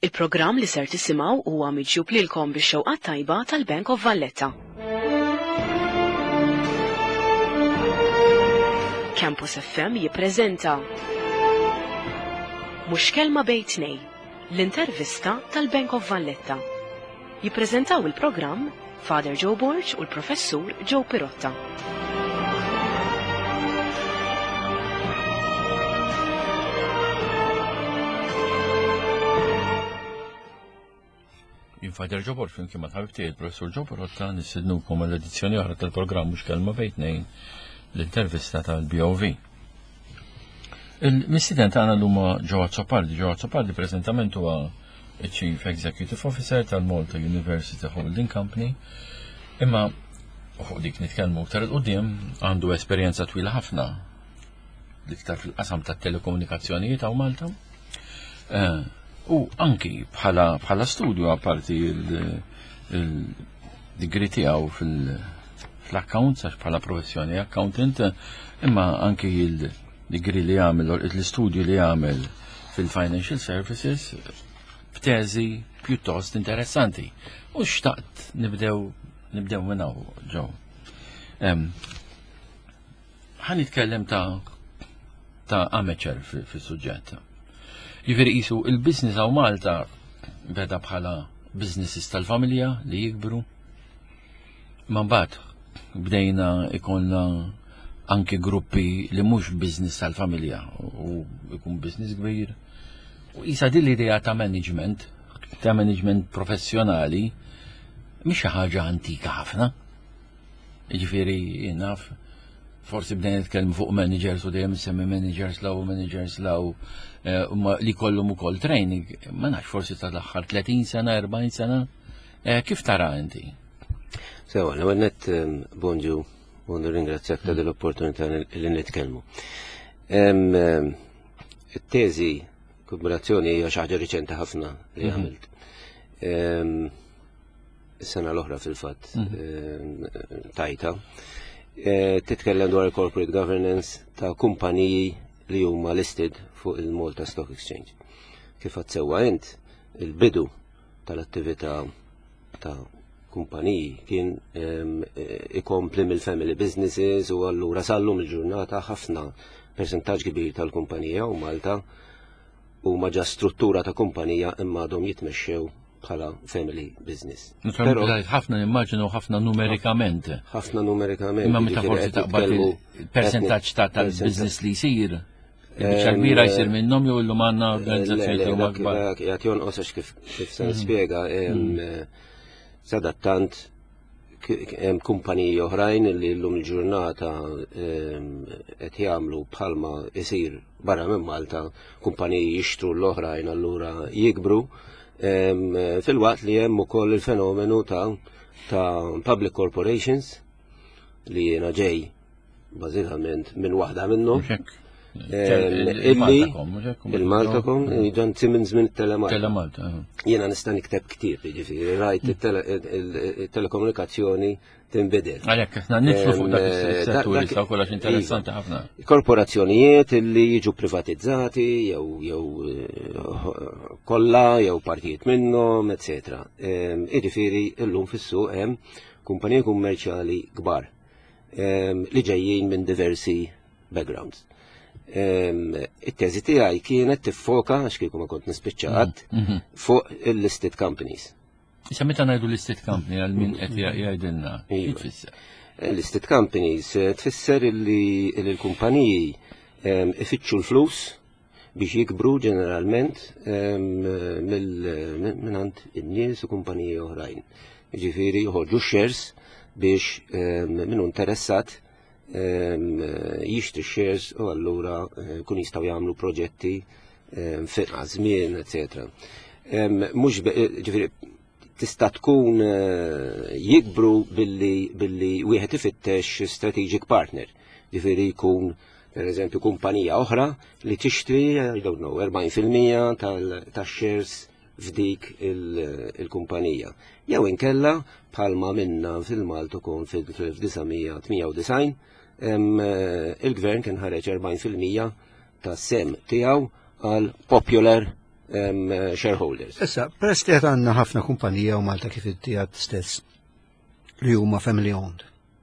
Il-programm li ser tisimgħu huwa miġjub lilkom bix-xewqat tajba tal-Bank of Valletta. Campus FM jippreżenta Mhux kelma bejn tnejn, l-intervista tal-Bank of Valletta. Jippreżentaw il-programm Father Joe Borch u l-Professur Joe Pirotta. Father Joe Borch flimkien ma' ħabib tiegħi il-Professur Joe Pirotta nistidnukom għall-edizzjoni oħra tal-programm Mhux kelma bejn tnejn l-intervista tal-BOV. Il-mistiden tagħna l-huma Joe Azzopardi. Joe Azzopardi preżentament huwa Chief Executive Officer tal-Malta University Holding Company. Imma dik nitkellmu aktar il-qudiem għandu esperjenza twila ħafna l-iktar fil-qasam tat-telekomunikazzjonijiet hawn Malta. U anki bħala studju apparti il-degree tiegħu fil-accounts għax bħala professjoni accountant, imma anki il-degree li għamel, l-studju li għamel fil-financial services b'teżi pjuttost interessanti. U xtaqt nibdew minnaw, ġew. Ħan nitkellem ta' amateur fil-suġġett. Jiveri jisu il-business għaw Malta beda bħala businesses tal-familja li jikbru. Mbagħad bdejna ikonna anke gruppi li mhux business tal-familja u ikun business kbir. U jisa din l-idea ta' management professjonali mhix xi ħaġa antika ħafna. Jiġifieri naf forsi bdejna nitkellmu fuq managers u dejjem semmi managers law li kollhom ukoll training, ma nafx forsi tal-aħħar 30 sena, 40 sena. Kif tara inti? Sewa, l-għannet bonġu, ringrazzjak ta' dell-opportunità li nitkellmu. Il-teżi, kooperazzjoni hija xi ħaġa riċenti ħafna li għamilt. Is-sena l-oħra fil-fatt tajta. Titkellem dwar il-corporate governance ta' kumpaniji li huma listed fuq il-Malta Stock Exchange. Kif għad sewwa int, il-bidu tal-attività ta' kumpaniji kien ikompli mill-family businesses u allura sallum il-ġurnata ħafna percentaġġ kbir tal-kumpanija u Malta u ma ġa struttura ta' kumpanija imma għadhom jitmexxew bħala family business. ħafna immaġinu ħafna numerikament. Imma meta forsi taqbad il-percentaġġ tal-business li jsir. Biċċa kbira jsir minnhom jew illum għandna organizzazzjoni huma kbar. Qed jonqos għax kif se nispjega sadattant hemm kumpaniji oħrajn li llum il-ġurnata qed jagħmlu bħalma isir barra minn Malta, kumpaniji jixtru l-oħrajn allura jikbru. Fil-waqt li hemm ukoll il-fenomenu ta' public corporations li jiena ġej bażikament minn waħda minnhom. Il-Maltakom, ġan Simmons minn Telemalta. Jiena nista' nikteb ktieb, jiġifieri rajt il-telekomunikazzjoni tinbidel. Għalhekk aħna nidħlu fuq dak is-settur issa wkoll interessanti ħafna. Korporazzjonijiet li jiġu privatizzati jew kollha jew partijiet minnhom, eċetera. Jiġifieri llum fis-suq hemm kumpaniji kummerċjali kbar li ġejjin minn diversi backgrounds. It-teżi tiegħi kienet tiffoka għax kieku ma kont nispiċċaqat fuq il-listed companies. Issa meta ngħidu listed company għal min qed jgħidilna jfisser. Listed companies tfisser li l-kumpaniji ifittxu l-flus biex jikbru ġeneralment mingħand in-nies u kumpaniji oħrajn. Jiġifieri joħorġu shares biex minnu interessat jixtri shares u allura kun jistgħu jagħmlu proġetti f'inqas żmien, eċetera. Mhux ġifieri tista' tkun jikbru billi wieħed ifittex strategic partner. Ġifieri jkun pereżempju kumpanija oħra li tixtri, I don't know, 40% tax-shares f'dik il-kumpanija. Jew inkella bħalma minna fil-Malta kun fil-1998 il-gvern kien ħareġ 40% ta' sem tiegħu għal Popular shareholders. Issa, peress li għandna ħafna kumpanija u Malta kif it-tijat stess li huma family owned.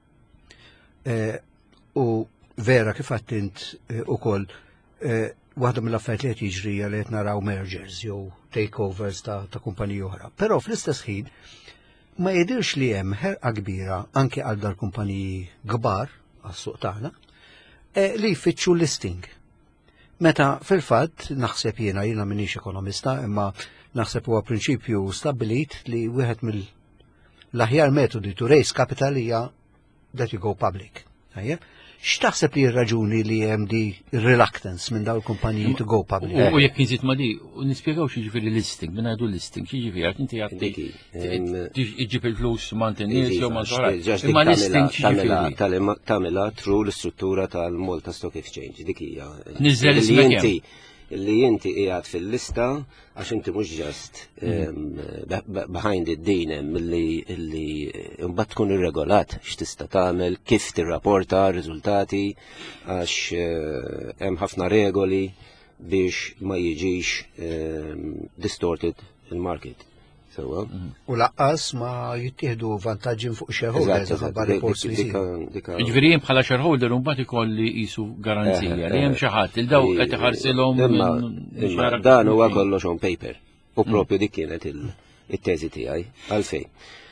U vera kif għattint ukoll waħda mill-affarijiet li qed jiġri li qed naraw mergers jew takeovers ta' kumpaniji oħra. Però fl-istess ħin ma jidirx li hemm ħerqa kbira anke għal dal-kumpaniji kbar għas-suq tagħna li jfittxu listing. Meta fil-fatt naħseb jiena m'iniex ekonomista, imma naħseb huwa prinċipju stabbilit li wieħed mill-aħjar metodi to raise capital hija that you go public. X'taħseb li r-raġuni li hemm di reluctance minn dawn il-kumpaniji to go public? U jekk inżid ma di, nispjegaw x'jiġifieri listing, minn għadu listing, x'jiġifieri għad inti għaddik iġġib il-flus mantennies jew ma imma listing x'jiġifieri? Tagħmilha tru l-istruttura tal-Malta Stock Exchange, dik hija. Niżel ismek Li inti qiegħed fil-lista għax inti mhux just behind id-dinem milli mbagħad tkun irregolat x'tista' tagħmel, kif tirrapporta r-riżultati għax hemm ħafna regoli biex ma jiġix distorted il-market. U laqqas ma jittieħdu vantaġġi fuq shareholders għabba reports li Jiġifieri jien bħala shareholder mbagħad ikolli qisu garanzija li hemm xi ħadd il daw qed iħarsilhom dan huwa kollox on paper. U propju dik kienet it-teżi tiegħi għalfejn.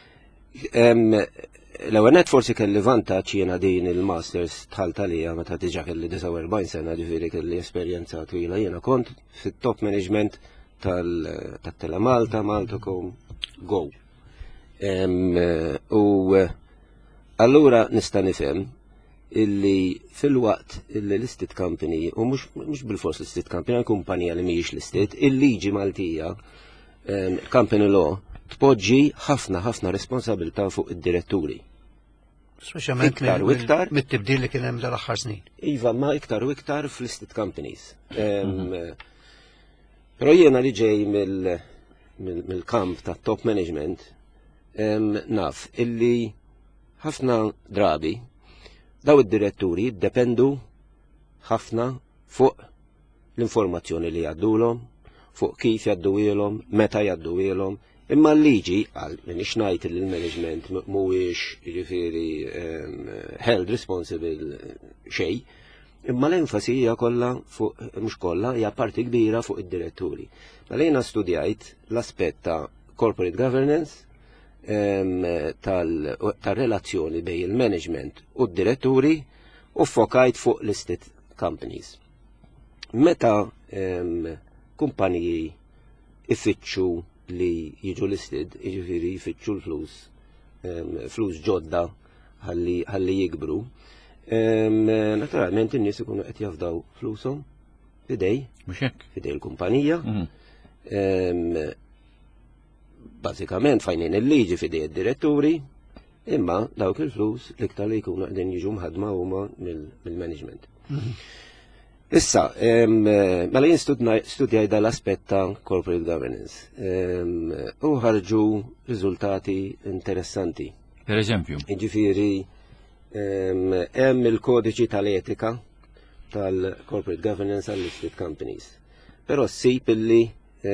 L-ewwel nett forsi kelli vantaġġ jiena din il-masters tħalt għalija meta diġà kelli 49 sena ġifieri kelli esperjenza twila jiena kont fit-top management tal-Tele Malta, Maltacom, Go. U allura nista' nifhem illi fil-waqt illi listed company, u mhux bil-fors listed company, għal kumpanija li mhijiex listed, il-liġi Maltija, company law, tpoġġi ħafna responsabilità fuq id-diretturi. Speċjalment mit-tibdil li kien hemm dal-aħħar snin. Iva, ma iktar u iktar fl-listed companies. Pero jiena li ġej mill-kamp ta' top management naf illi ħafna drabi daw id-diretturi jiddependu ħafna fuq l-informazzjoni li jgħaddulhom, fuq kif jgħadduwielhom, meta jgħadduwielhom, imma l-liġi għal minix ngħid li l-management mhuwiex jiġifieri held responsible xejn. Imma l-enfasi hija kollha fuq mhux kollha hija parti kbira fuq id-diretturi. Jiena studjajt l-aspett ta' corporate governance tal-relazzjoni bejn il-management u d-diretturi u fokajt fuq listed companies. Meta kumpaniji ifittxu li jiġu listed, jiġifieri jfittxu l-flus, flus ġodda ħalli jikbru. Naturalment in-nies ikunu qed jafdaw flushom fidej il-kumpanija. Bażikament fajnin il-liġi fidej id-diretturi, imma dawk il-flus l-iktar li jkunu qegħdin jiġu mħaddma huma mill-management. Issa, mela jien studjaj dal-aspett ta' corporate governance u ħarġu riżultati interessanti. Per eżempju? Jiġifieri hemm il-kodiċi tal-etika tal-corporate governance għal listed companies. Però ssib illi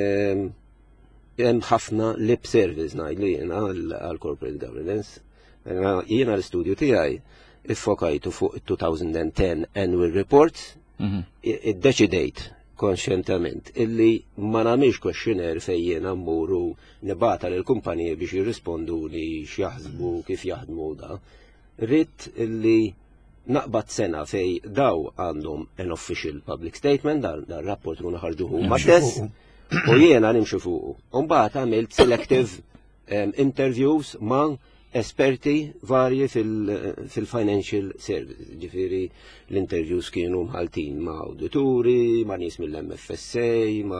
hemm ħafna lip service ngħidlu jiena għal corporate governance. Jiena l-istudju tiegħi iffokajtu fuq il-2010 annual reports, iddeċidejt konxjentament illi ma nagħmilx questionnaire fejn jiena mmuru nibata lill-kumpaniji biex jirrisponduli x'jaħsbu kif jaħdmu da. Rrid illi naqbad sena fej daw għandhom an official public statement, dar rapport kun ħarġuhu mad-dess, u jiena nimxu fuqu. Mbagħad għamilt selective interviews ma' esperti varji fil-financial service. Ġifieri l-interviews kienu mħaltin ma' awdituri, ma' nies mill-MFSA,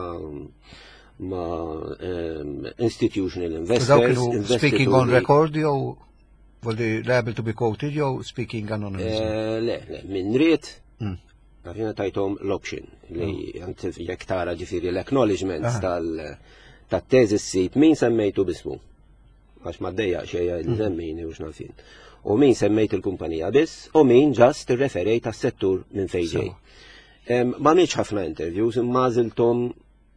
ma' institutional investors. Speaking on record jew will they liable to be quoted jew speaking anonymously? Le, minn riet, għafina tajtom l-option, li jek tara ġifiri l-acknowledgements tal-tezis sit, min semmejtu bismu, għax maddeja xeja l-żemmini u xnafin. U min semmejt il-kumpanija biss, u min ġast referejt tas-settur minn fejġej. Ma miex ħafna interviews, imma ziltom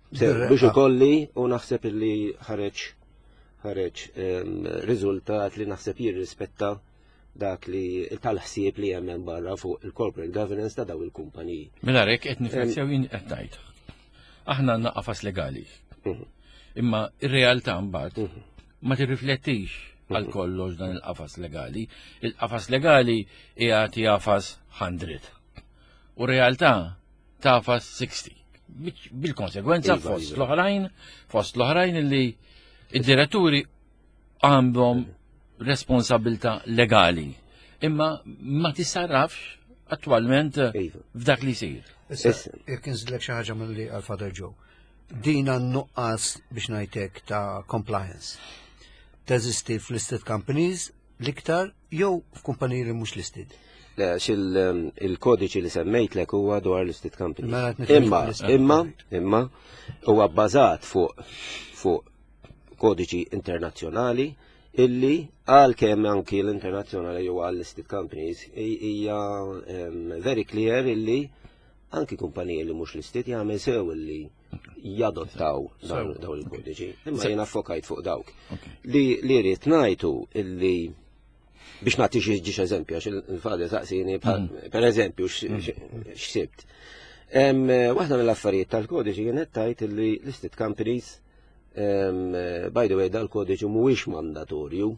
biex ikolli u naħseb li ħareġ riżultat li naħseb jirrispetta dak li tal-ħsieb li hemm barra fuq il-corporate governance ta' daw il-kumpaniji. Mela rek qed nifrazzjaw jien qed ngħid. Aħna għandna qafas legali. Imma ir-realtà mbagħad ma tirriflettix għal kollox dan il-qafas legali. Il-qafas legali hija qafas 100. U realtà tafas 60. Bil-konsegwenza fost l-oħrajn li id-diretturi għandhom responsabilta legali. Imma ma tisarrafx attualment f'dak li jsir. Jekk inżillek xi ħaġa milli għal Father Joe. Dina nuqqas biex ngħidlek ta' compliance. Teżisti f'listed companies l-iktar jew f'kumpaniji li mhux listed. Il-kodiċi li semmejtlek huwa dwar listed companies. Imma huwa bbażat fuq kodiċi internazzjonali illi għalkemm anki l-internazzjonali jew għal-listed companies hija very clear illi anki kumpaniji li mhux listed jagħmel sew illi jadottaw dawn il-kodiċi. Imma jiena affokajt fuq dawk. Li rrid ngħidu illi biex nagħti xi eżempju għax il-fader saqsini pereżempju x'sibt. Waħda mill-affarijiet tal-kodiċi kienet tgħid illi listed companies by the way, dal-kodiċu mhuwiex mandatorju.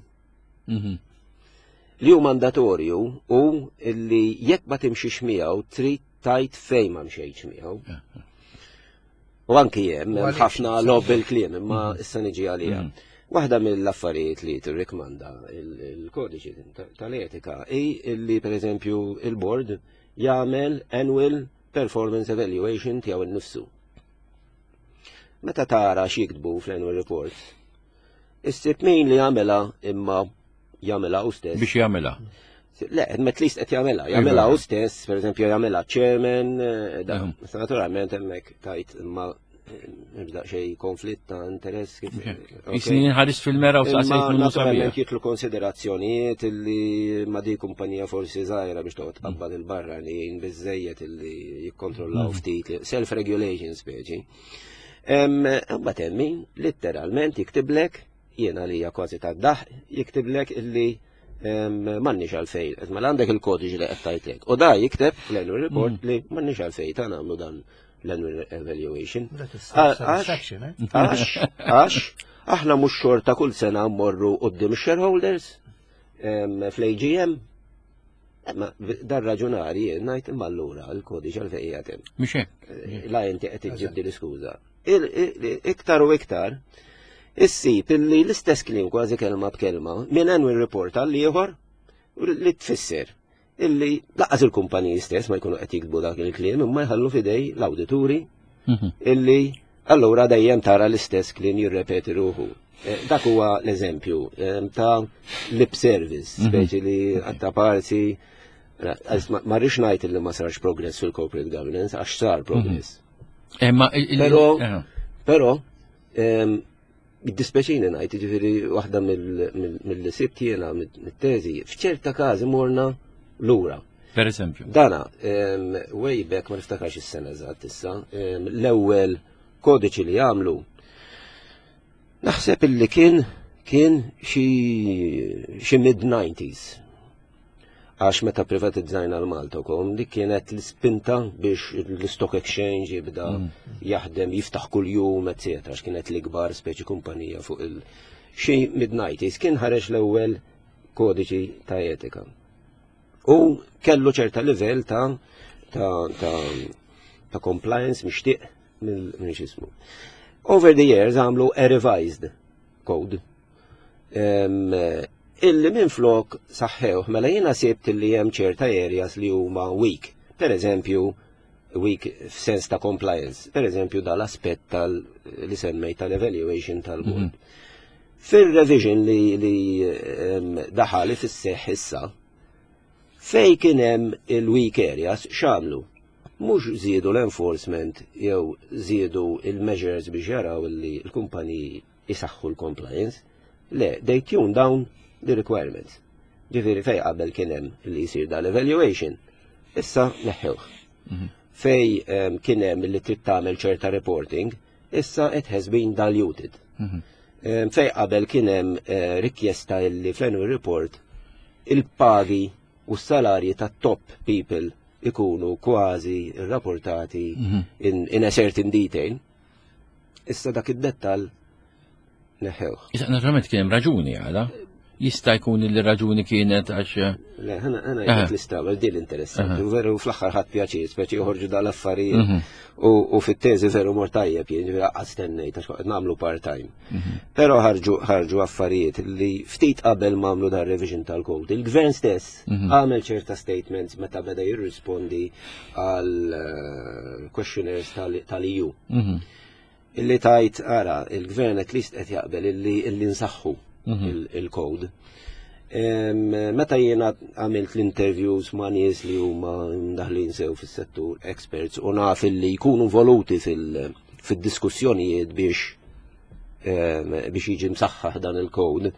Li hu mandatorju hu illi jekk ma timxix miegħu trid tajt fejn ma mxejx miegħu. U anki hemm ħafna lob il-kliem imma issa niġi għaliha. Waħda mill-affarijiet li tirrikmanda il-kodiċi tal-etika hi illi pereżempju il-board jagħmel annual performance evaluation tiegħu innifsu. Meta tara x'jiktbu fl-annual report, issib min li jagħmilha imma jagħmilha hu stess. Biex jagħmilha. Le, at least qed jagħmilha hu stess, pereżempju jagħmilha chairman, naturalment hemmhekk tajt imma nibda xejn konflitt ta' interess kif. Isni ħares fil-mera u saqsejt naturalment jitlu konsiderazzjonijiet illi ma di kumpanija forsi żgħira biex toqgħod tqabbad il-barra li biżejjed illi jikkontrollaw ftit self-regulation speċi. Mbagħad hemm min litteralment jiktiblek jiena li hija kważi tad-daħ jiktiblek illi m'għandniex għalfejn. Qed mela għandek il-kodiċi li qed tgħidlek. U da jikteb fl-annual report li m'għandniex għalfejn ta' nagħmlu dan l-annual evaluation. Għax aħna mhux xorta kull sena mmorru quddiem shareholders fl-AGM. Ma dar raġunari ngħid imma allura l-kodiċi għalfejn hemm. Mhux hekk. La inti qed iġġibdi l-iskuża. Iktar u iktar issib illi l-istess kliem kważi kelma b'kelma minn annual report għal ieħor li tfisser illi laqas il-kumpaniji stess ma jkunu qed jiktbu dak il-kliem imma jħallu fidej l-awdituri illi allura dejjem tara l-istess kliem jirrepeti ruħu. Dak huwa l-eżempju ta' lip service, speċi li għatta parsi ma rridx ngħid illi ma sarx progress fil-corporate governance għax sar progress. Però id-dispeċini ngħid jiġifieri waħda mill-sibt jiena mit-teżi f'ċerta każi morna lura. Per eżempju. Dana, way back ma niftakarx is-sena eżatt issa, l-ewwel kodiċi li għamlu naħseb illi kien xi mid-90s. Għax meta privatizzajna l-Malta.com dik kienet l-spinta biex l-stock exchange jibda jaħdem jiftaħ kull jum, etc. Għax kienet l-ikbar speċi kumpanija fuq xi mid-90s kien ħareġ l-ewwel kodiċi ta' etika. U kellu ċerta livell ta' compliance mixtieq minn xismu. Over the years għamlu a revised code. Illi minn flok saħħew, mela jiena sibt illi hemm ċerta areas li huma weak. Per eżempju, weak f'sens ta' compliance. Per eżempju dal-aspett li semmej tal-evaluation tal-board. Fil-revision li daħali fis-seħħ issa, fej kien hemm il-weak areas x'għamlu? Mhux żiedu l-enforcement jew żiedu il-measures biex jaraw li l-kumpaniji isaħħu l-compliance. Le, they tune down the requirements. Ġifieri fej qabel kien hemm li jsir dal-evaluation, issa neħħuh. Fej kien hemm li trid tagħmel ċerta reporting, issa it has been diluted. Fej qabel kien hemm rikjesta illi fl-annual report il-pagi u s-salarji ta' top people ikunu kważi rapportati in a certain detail. Issa dak id-dettal neħew. Issa naturalment kien hemm raġuni għala. Jista' jkun li raġuni kienet għax. Le, ħana jgħid l-istabel din interessanti. Veru fl-aħħar ħadd pjaċir, speċi joħorġu dal-affarijiet u fit-teżi veru mor tajjeb jien ġifieri qatt stennejt għax qed nagħmlu part-time. Però ħarġu affarijiet li ftit qabel m'għamlu dar revision tal-code. Il-gvern stess għamel ċerta statements meta beda jirrispondi għal questionnaires tal-EU. Illi tajt ara, il-gvern at least qed jaqbel illi nsaħħu il-code. Meta jiena għamilt l-interviews ma' nies li huma daħlin sew fis-settur experts u naf li jkunu voluti fid-diskussjonijiet biex jiġi msaħħaħ dan il-code.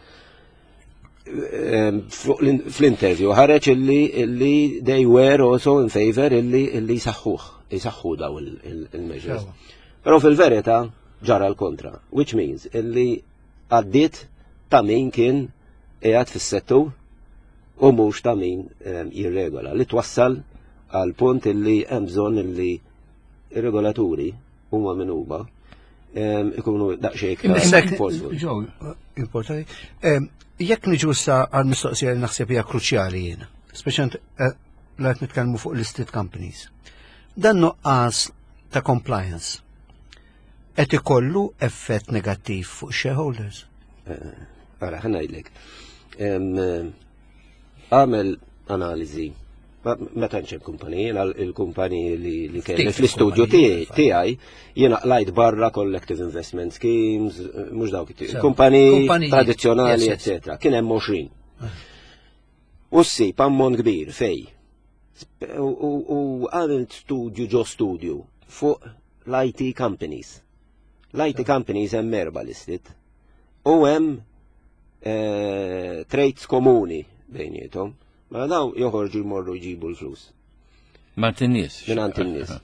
Fl-interview ħareġ illi they were also in favor illi jisaħħu daw il-measures. Però fil-verità ġara l-kontra, which means illi għaddiet ta' min kien qiegħed fis-settur u mhux ta' min jirregola li twassal għal punt illi hemm bżonn illi ir-regolaturi huma min huma ikunu daqsxejn iktar importanti. Jekk niġu sa għal mistoqsija li naħseb hija kruċjali jiena, speċjalment qed nitkellmu fuq listed companies. Dan nuqqas ta' compliance qed ikollu effett negattiv fuq shareholders. Ara, ħanajdlek. Għamel analizi, meta nċem kumpaniji, il-kumpaniji li kelli fl-istudju tiegħi jiena qlajt barra collective investment schemes, mhux dawk kumpaniji tradizzjonali, eċetera. Kien hemm 20. U ssib ammont kbir fej. U għamilt studju fuq l-IT companies. L-IT companies hemm merba listed. U hemm trades komuni bejnietom, ma daw joħorġu jmorru jġibu l-flus. Ma t-nies. Minant in-nies.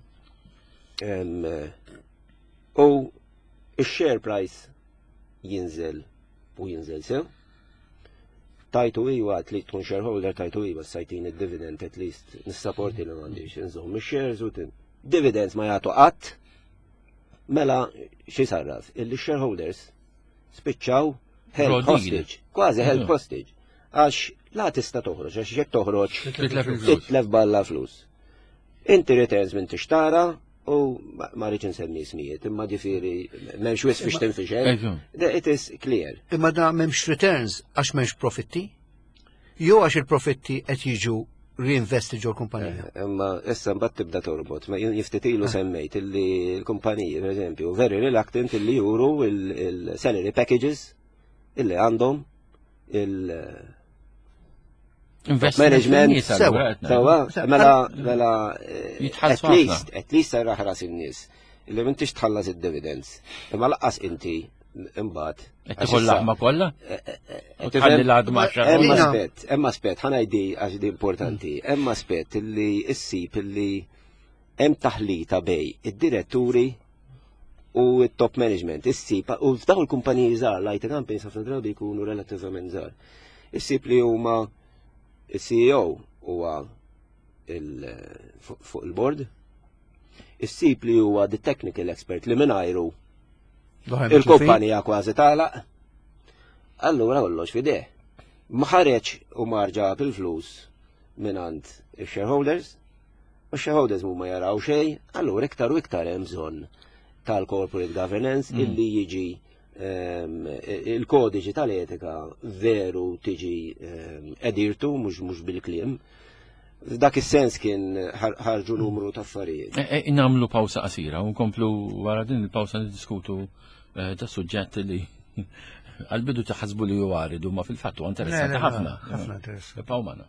U il-share price jinżel u jinżel sew. Tajtu iwa li tkun shareholder, tajtu iwa sajtin il-dividend at least nissapporti li m'għandix inżomm il-shares u dividends ma jagħtu qatt. Mela xi sarraf il-shareholders spiċċaw held hostage, kważi held hostage, għax la tista toħroġ, għax jekk toħroġ titlef balla flus. Inti returns minn tixtara u ma rridx insemmi ismijiet, imma ġifieri m'hemmx wisq fiex tinfixel. It is clear. Imma da m'hemmx returns għax m'hemmx profitti? Jew għax il-profitti qed jiġu reinvesti ġol kumpanija. Imma issa mbagħad tibda torbot, ma jiftitilu semmejt illi l-kumpaniji, per eżempju, very reluctant illi juru il-salary packages illi għandhom il-management mela at least sarraħ ras in-nies illi m'intix tħallas id-dividends. Imma laqqas inti imbagħad. Tieħol laħma kollha? Tħalli l-għadma Hemm aspett ħanajdi għax di importanti. Hemm aspett illi issib illi hemm taħlita bej id-diretturi u il-top management, issib, u f'daw il-kumpaniji żgħar, l-IT companies ħafna drabi jkunu relattivament żgħar. Issib li huma il-CEO huwa fuq il-board, issib li huwa the technical expert li mingħajru il-kumpanija kważi tagħlaq. Allura kollox fideh. Ma ħareġ u marġa bil-flus mingħand ix-shareholders, u x-shareholders huma jaraw xejn, allura iktar u iktar hemm bżonn tal-corporate governance illi jiġi il-kodiċi tal-etika veru tiġi edirtu mhux bil-kliem. F'dak is-sens kien ħarġu numru ta' affarijiet. Nagħmlu pawsa qasira u nkomplu wara din il-pawsa niddiskutu ta' suġġett li għal-bidu taħasbu li jwaridu ma fil-fattu interessanti ħafna. Ħafna interessanti. Pawmana.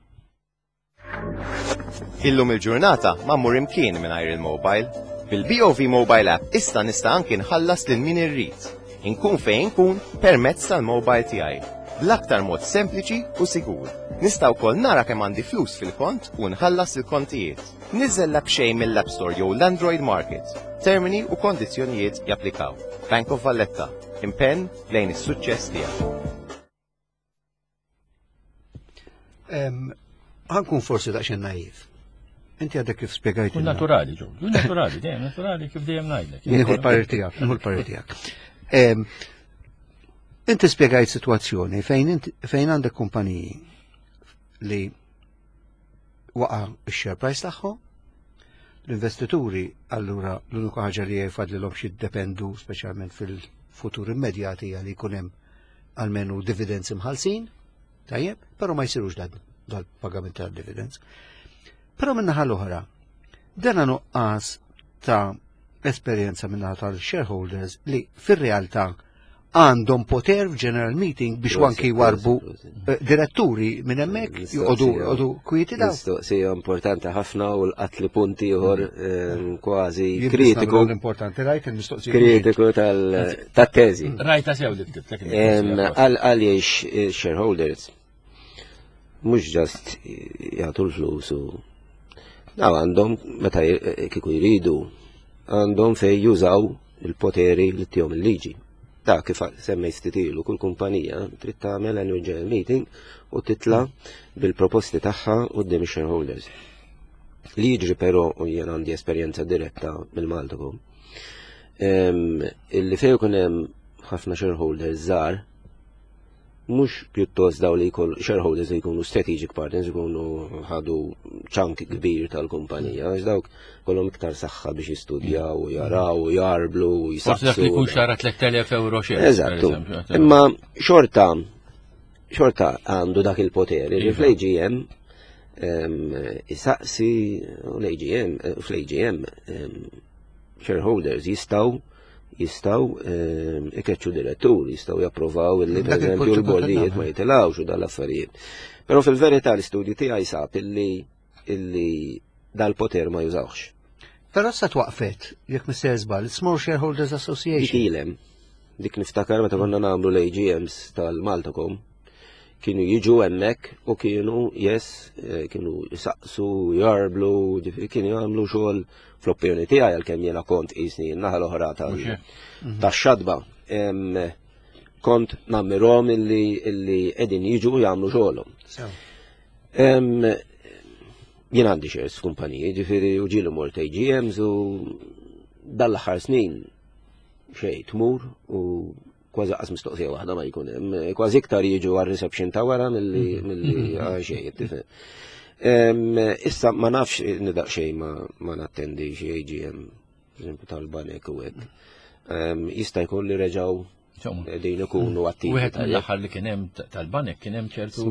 Illum il-ġurnata ma mmur imkien mingħajr il-mobile. Bil-BOV Mobile App issa nista' anki nħallas lil min irrid. Inkun fejn inkun permezz tal-mobile tiegħi. Bl-aktar mod sempliċi u sigur. Nista' wkoll nara kemm għandi flus fil-kont u nħallas il-kontijiet. Niżel l-app xejn mill-App Store jew l-Android Market. Termini u kondizzjonijiet japplikaw. Bank of Valletta. Impenn lejn is-suċċess tiegħek. Ħankun forsi daqsxejn naiv. Inti għadek kif spiegajt. Naturali, ġo. Naturali, dejjem naturali kif dejjem ngħidlek. Nieħu l-parir tiegħek. Inti spiegajt situazzjoni fejn għandek kumpaniji li waqa x-share price tagħhom, l-investituri allura l-unika ħaġa li jfadlilhom xi jiddependu speċjalment fil-futur immedjati għal jkun hemm almenu dividends imħallsin, tajjeb, però ma jsirux dal-pagament tal-dividends. Però min-naħa l-oħra, dana nuqqas ta' esperjenza min-naħa tal-shareholders li fir-realtà għandhom poter f'general meeting biex wanki warbu diretturi minn hemmhekk joqogħdu kwieti daw. Mistoqsija importanti ħafna u l-qatli punti ieħor kważi kritiku. Importanti rajt il-mistoqsija. Kritiku tat-teżi. Rajta sew li bdiet. Għaliex shareholders mhux ġast jagħtu l-flus u għandhom meta kieku jridu għandhom fejn jużaw il-poteri li tihom il-liġi. Da kif semmejt stitilu kull kumpanija trid tagħmel annual general meeting u titla bil-proposti tagħha quddiem ix-shareholders. Li jiġri però u jien għandi esperjenza diretta mill-Maltakom. Illi fejn ikun hemm ħafna shareholders żgħar mhux pjuttost daw li jkun shareholders li jkunu strategic partners ikunu ħadu ċank kbir tal-kumpanija, għax dawk kollhom iktar saħħa biex jistudjaw u jaraw u jarblu u jisaqsu. Forsi dak li jkun xara 3,000 euro xejn. Eżattu. Imma xorta għandu dak il-poteri li fl-AGM isaqsi u fl-AGM shareholders jistaw ikeċċu direttur, jistaw japprovaw illi per esempio l-bordijiet ma jitilawx u dal-affarijiet. Però fil-verità l-istudju tiegħi jsab illi dal-poter ma jużawx. Però sa twaqfet, jekk mister żball, Small Shareholders Association. Dik niftakar meta konna nagħmlu l-AGMs tal-Maltakom, kienu jiġu hemmhekk u kienu jisaqsu, jarblu, kienu jagħmlu xogħol fl-opinjoni tiegħi għalkemm jiena kont qisni n-naħa l-oħra tax-xadba. Kont nammirhom illi qegħdin jiġu jagħmlu xogħolhom. Jien għandi shares f'kumpaniji, ġifieri u ġieli mort AGMs u dal-aħħar snin xejn tmur u kważi qas mistoqsija waħda ma jkun hemm, kważi iktar jiġu għar-reception ta' wara milli xejn. Issa ma nafx nidaq xejn ma nattendi xi AGM, eżempju tal-banek u hekk. Jista' jkun li reġgħu din ikunu attivi. Wieħed mill-aħħar li kien hemm tal-banek kien hemm ċertu.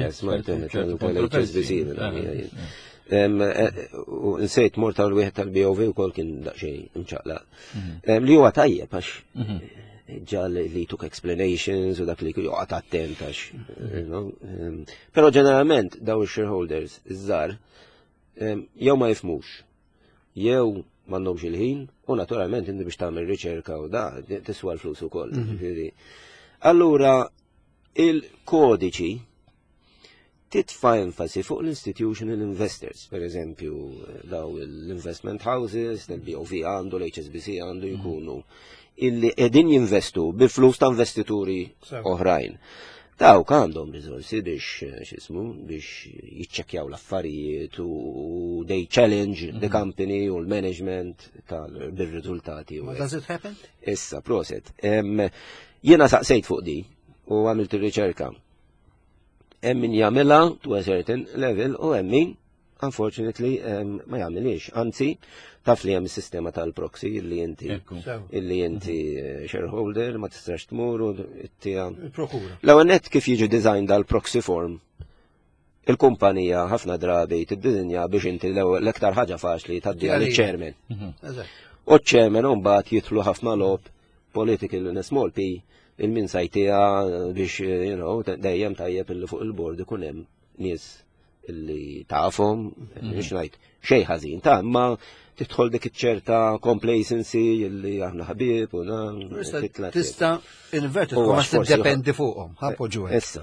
U nsejt mort tal-wieħed tal-BOV ukoll kien daqsxejn imċaqlaq. Li huwa tajjeb għax ġal li took explanations u dak li joqgħod attent għax. Però ġeneralment daw ix-shareholders iż-żgħar jew ma jifhmux, jew m'għandhomx il-ħin u naturalment inti biex tagħmel riċerka u da tiswa l-flus ukoll. Allura il-kodiċi titfa' enfasi fuq l-institutional investors, per eżempju daw l-investment houses, l-BOV għandu, l-HSBC għandu jkunu illi qegħdin jinvestu bil-flus ta' investituri oħrajn. Dawk għandhom riżorsi biex jiċċekkjaw l-affarijiet u they challenge the company u l-management bil-riżultati. Does it happen? Issa, proset. Jiena saqsejt fuq di u għamilt ir-riċerka. Hemm min jagħmilha to a certain level u hemm min unfortunately ma jagħmilx. Anzi, taf li hemm is-sistema tal-proxy illi inti shareholder ma tistax tmur u tija. L-ewwel nett kif jiġi design dal-proxy form. Il-kumpanija ħafna drabi tiddiżinja biex inti l-iktar ħaġa faċli tgħaddi għall-chairman. U ċ-chairman mbagħad jidħlu ħafna lob political in a small p il-min sajtija biex dejjem tajjeb illi fuq il-bord ikun hemm nies illi tafhom biex ngħid xejn ħażin ta' imma tidħol dik iċ-ċerta complacency illi aħna ħbieb u tista' inverted ma tiddependi fuqhom, ħappoġġu. Issa.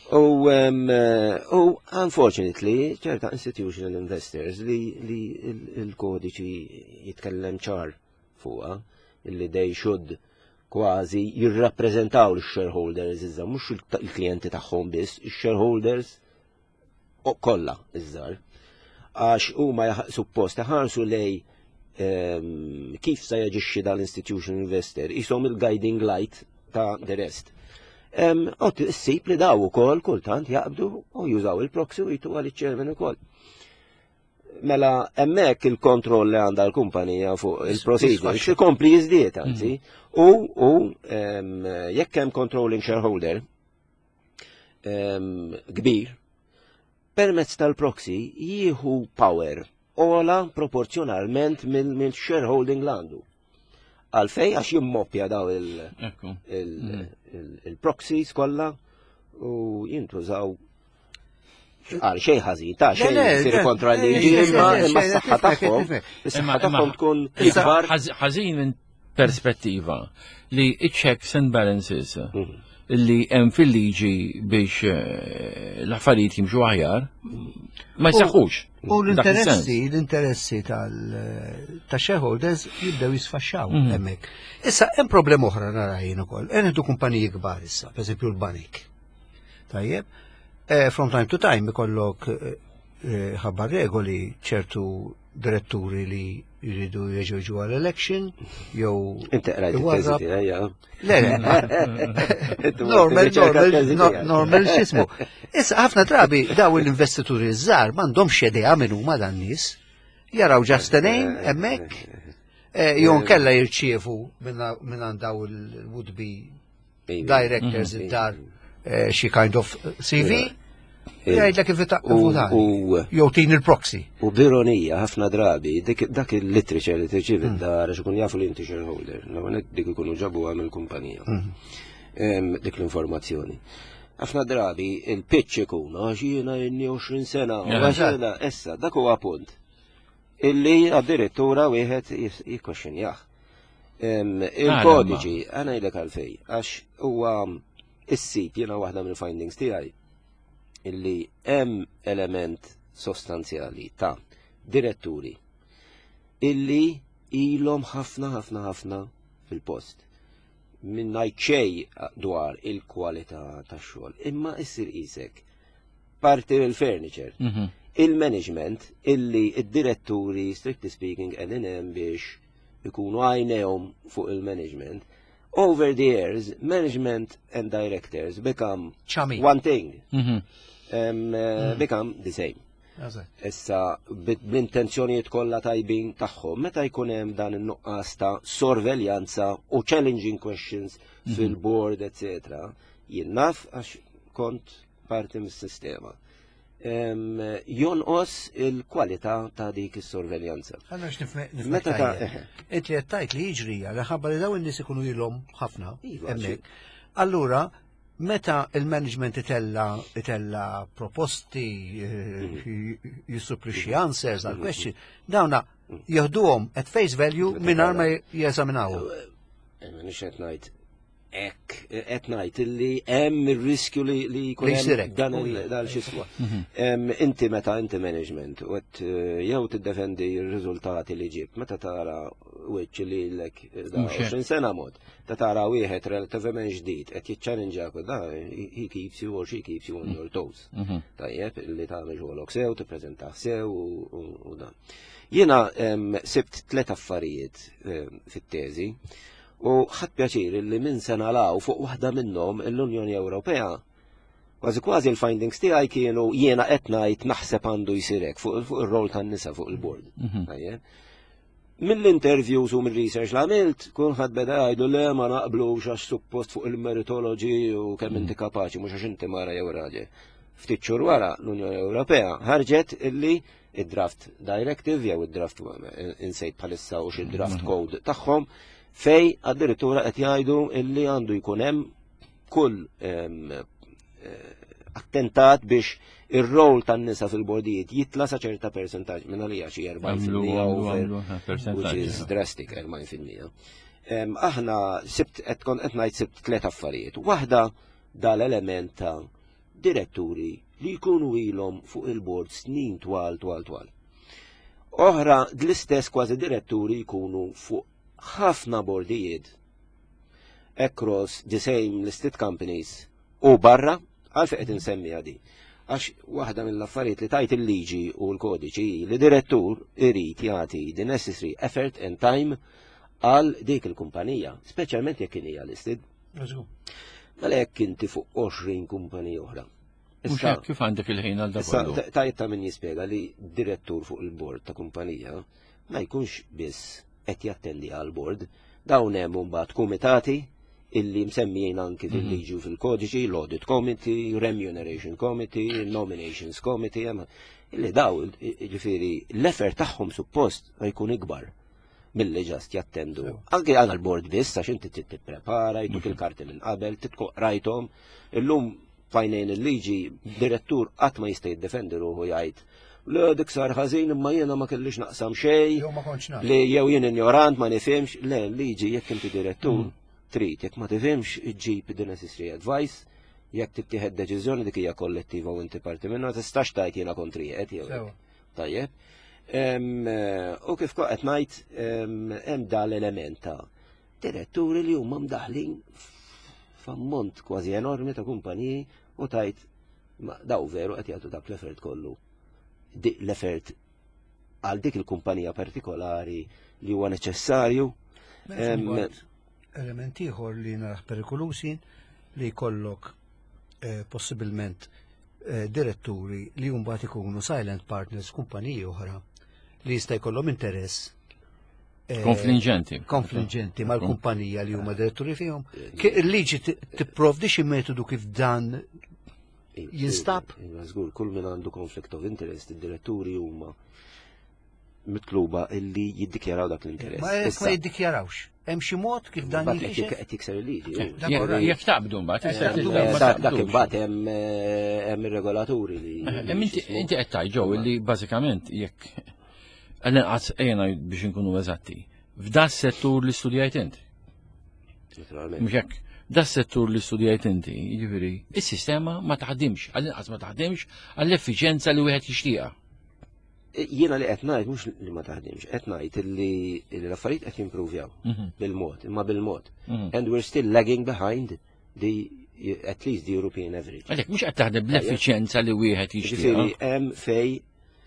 Unfortunately, ċerta institutional investors li il-kodiċi jitkellem ċar fuqa, illi they should kważi jirrappreżentaw l-shareholders iżda, mhux il-klijenti tagħhom biss, il-shareholders kollha iżżar. Għax huma suppost ħarsu lej kif se jaġixxi dal-institutional investor, ishom il-guiding light ta' the rest. Issib li daw ukoll kultant jaqbdu u jużaw il-proxy u jitu għal-ċermen ukoll. Mela hemmhekk il-kontroll li għandha l-kumpanija fuq il-procedures ikompli jiżdied anzi. U jekk hemm controlling shareholder kbir, permezz tal-proxy jieħu power ola proporzjonalment mill-shareholding l-għandu. Għalfej għax jimmoppja daw il-proxies kollha u jintużaw għal xej ħażin ta' xej jsir kontra l-liġi imma s-saħħa tagħhom. Is-saħħa tagħhom tkun ikbar. Ħażin minn perspettiva li checks and balances li hemm fil-liġi biex l-affarijiet jimxu aħjar ma jsaħħux. U l-interessi tal-shareholders jibdew jisfaxxaw hemmhekk. Issa hemm problema oħra nara jien ukoll. Hemm kumpaniji kbar issa, pereżempju l-banik. Tajjeb, from time to time ikollok ħabbar regoli ċertu diretturi li jridu jeġoġu għal-election, jew... Inti għrajt il-teziti, għajja. Normal xismu. Issa ħafna drabi daw l-investituri żgħar m'għandhomx xedea minn huma dan nies. Jaraw just a name, hemmhekk, jew kella jirċievu minn daw il-would-be directors id-dar xi kind of CV. Jgħidlek il-votani, jew tin il-proxy. U b'ironija, ħafna drabi, dak il-literature li tirċivi d-dar, xikun jafu li inti shareholder, l-għanek dik ikunu ġabu għam il-kumpanija, dik l-informazzjoni. Ħafna drabi, il-pitch ikun, għaxina inni 20 sena, għaxina, essa, dak huwa punt. Illi għad-direttura wieħed jikkoxxinjaħ. Il-kodiċi, għana jilek għalfej, għax huwa is-sit, jena waħda mill-findings tiegħi, illi hemm element sostanzjali ta' diretturi illi ilhom ħafna fil-post minnajt xej dwar il-kwalità tax-xogħol. Imma issir qisek parti mill-furniture. Il-management illi id-diretturi strictly speaking qegħdin hemm biex ikunu għajnejhom fuq il-management. Over the years, management and directors become one thing. Become the same. Issa, bl-intenzjonijiet kollha tajbin tagħhom, meta jkun hemm dan in-nuqqas ta' sorveljanza u challenging questions fil-board, etc. Jien naf għax kont parti mis-sistema. Jonqos il-kwalità ta' dik is-sorveljanza. Meta ta' inti qed tajt li jiġrija li ħabba li dawn in-nies ikunu ilhom ħafna hemmhekk. Allura meta il-management itella proposti jissuplixxi answers għal question, dawna jieħduhom at face value mingħajr ma jeżaminawhom. Nix qed ngħid qed ngħid illi hemm ir-riskju li jkun hemm dan il-xiswa. Inti meta inti management u qed jew tiddefendi r-riżultati li ġib, meta tara wiċċ li lek 20 sena mod, ta' tara wieħed relattivament ġdid qed jiċċallenġjak da he keeps you or she keeps you on your toes. Tajjeb illi tagħmel xogħolok sew, tippreżentah sew u dan. Jiena sibt tliet affarijiet fit-teżi u ħadd pjaċir li minn sena law fuq waħda minnhom l-Unjoni Ewropea. Kważi l-findings tiegħi kienu jiena qed ngħid naħseb għandu jsir hekk fuq ir-rol tan-nisa fuq il-board. Mill-interviews u mill-research li għamilt, kulħadd beda jgħidu le ma naqblux għax suppost fuq il-meritology u kemm inti kapaċi mhux għax inti mara jew raġel. Ftit xhur wara l-Unjoni Ewropea ħarġet illi id-draft directive jew id-draft insejt bħalissa u xi-draft code tagħhom fej addirittura qed jgħidu illi għandu jkun hemm kull attentat biex ir-rol tan-nisa fil-bordijiet jitla sa ċerta percentaġġ minn għalija xi 40% which is drastic 40%. Aħna sibt qed ngħid sibt tliet affarijiet. Waħda dal-element ta' diretturi li jkunu ilhom fuq il-bord snin twal. Oħra l-istess kważi diretturi jkunu fuq ħafna bordijiet across the same listed companies u barra għalfejn qed insemmija di. Għax waħda mill-affarijiet li tajt il-liġi u l-kodiċi li direttur irid jagħti the necessary effort and time għal dik il-kumpanija, speċjalment jekk hija listed. Mela jekk inti fuq 20 kumpanija oħra. Issa kif għandek il-ħin għal dak tajt ta' min jispjega li direttur fuq il-bord ta' kumpanija ma jkunx biss qed jattendi għal bord, dawn hemm mbagħad kumitati illi msemmijin anki fil-liġi u fil-kodiċi, l-Audit Committee, Remuneration Committee, Nominations Committee, illi daw ġifiri l-effort tagħhom suppost ma jkun ikbar mill-li ġast jattendu. Anki għana l-bord biss, għax inti t-prepara, jtuk il-karti minn qabel, rajtom, illum fajnejn il-liġi, direttur qatt ma jista' jiddefendi ruħu jgħid le dik sar ħażin imma jiena ma kellix naqsam xejn, li jew jien ignorant ma nifhimx, le liġi jekk inti direttur trid jekk ma tifhimx iġġib the necessary advice, jekk tittieħed deċiżjoni dik hija kollettiva u inti parti minnha tistax tgħid jiena kontrijiet jew. Tajjeb. U kif qed ngħid hemm dal-element ta' diretturi li huma mdaħlin f'ammont kważi enormi ta' kumpaniji u tajt daw veru qed jagħtu dak l-effert kollu. L-effert għal dik il-kumpanija partikolari li huwa neċessarju. Element ieħor li naraħ perikolusi li jkollok possibilment diretturi li mbagħad ikunu silent partners kumpaniji oħra li jista' jkollhom interess konfliġenti mal-kumpanija li huma diretturi fihom. Il-liġi tipprovdi xi metodu kif dan jinstab? Żgur, kull min għandu conflict of interest, id-diretturi huma mitluba illi jiddikjaraw dak l-interess. Ma jiddikjarawx. Hemm xi mod kif dan jiġi? Qed jikser il-liġi. Jekk taqbdu mbagħad. Dak imbagħad hemm ir-regolaturi li. Inti qed tajt ġew illi bażikament jekk inqas ejna biex inkunu eżatti. F'da settur li studjajt inti. Mhux hekk. Da settur li studjajt inti, jiġifieri, is-sistema ma taħdimx, għall-inqas ma taħdimx għall-effiċjenza li wieħed jixtieqha. Jiena li qed ngħid mhux li ma taħdimx, qed ngħid li l-affarijiet qed jimprovjaw bil-mod, imma bil-mod. And we're still lagging behind at least the European average. Għalhekk mhux qed taħdem bl-effiċjenza li wieħed jixtieqha. Ġifieri hemm fej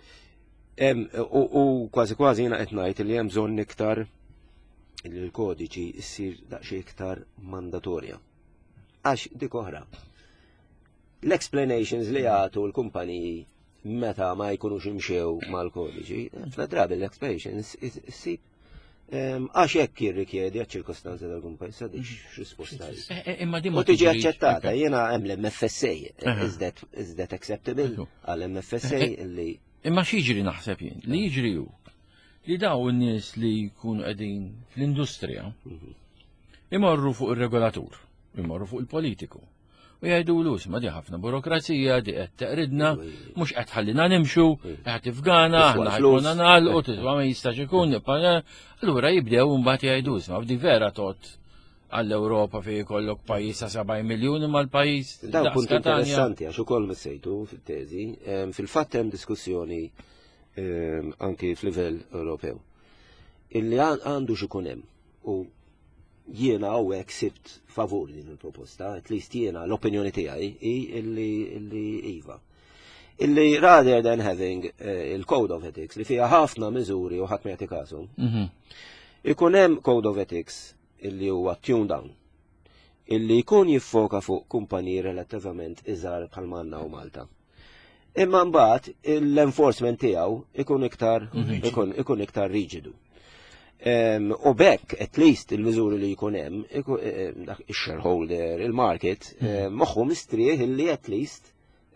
u kważi jiena qed ngħid li hemm bżonn iktar li l-kodiċi ssir daqsxejn iktar mandatorja. Għax dik oħra. L-explanations li jagħtu l-kumpaniji meta ma jkunux imxew mal-kodiċi, fl-drabi l-explanations issib għax hekk jirrikjedi għaċ-ċirkostanzi tal-kumpanija sadix risposta. U tiġi aċċettata, jiena hemm l-MFSA, is that acceptable għall-MFSA li. Imma x'jiġri naħseb jien, li jiġri hu li daw in-nies li jkunu qegħdin fl-industrija imorru fuq ir-regolatur, imorru fuq il-politiku. U jgħidu ma di ħafna burokrazija, di qed teqridna, mhux qed ħallina nimxu, qed tifgana, aħna ħajkuna nagħlqu tiswa ma jistax ikun, allura jibdew mbagħad jgħidu ma f'di vera tot għall-Ewropa fejn jkollok pajjiż ta' 70 miljun imma l-pajjiż. Dawn punt interessanti għax ukoll missejtu fit-teżi, fil-fatt hemm diskussjoni anki f'livell Ewropew. Illi għandu x'ikun hemm u jiena hawnhekk sibt favur din il-proposta, at least jiena l-opinjoni tiegħi hi illi iva. Illi rather than having il-Code of Ethics li fiha ħafna miżuri u ħadd ma jagħti każhom. Ikun hemm Code of Ethics illi huwa tuned down. Illi jkun jiffoka fuq kumpaniji relattivament iżgħar bħal Manna u Malta. Imma mbagħad l-enforcement tiegħu ikun iktar rigidu. U bekk, at least il-miżuri li jkun hemm, ix-shareholder, il-market, moħħu mistrieħ illi at least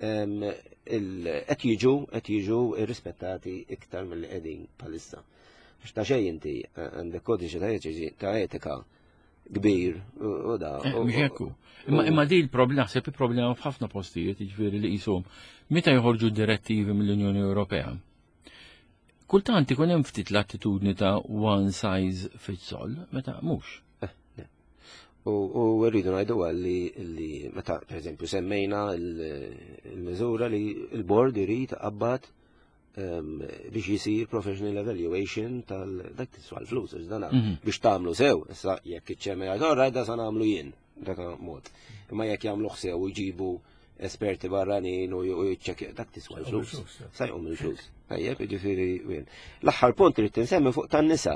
qed jiġu irrispettati iktar mill qegħdin bħalissa. Għax ta' xejn inti għandek kodiċi ta' etika kbir u da. Imma di l-problema, naħseb il-problema f'ħafna postijiet, jiġifieri li qishom meta joħorġu direttivi mill-Unjoni Ewropea. Kultant ikun hemm ftit l-attitudni ta' one size fits all, meta mhux. U rridu ngħidu li meta pereżempju semmejna il-miżura li l-board irid qabad biex jisir professional evaluation dak tiswa l-flus, biex tagħmlu sew, issa jekk iċ-ċemmer jgħid orrajt da sa nagħmlu jien, dak mod. Imma jekk jagħmluh sew u jġibu esperti barranin u jiċċekkja dak tiswa l-flus. Sa jqum il-flus. Tajjeb, jiġifieri wien. L-aħħar punt irid tinsemmi fuq tan-nisa.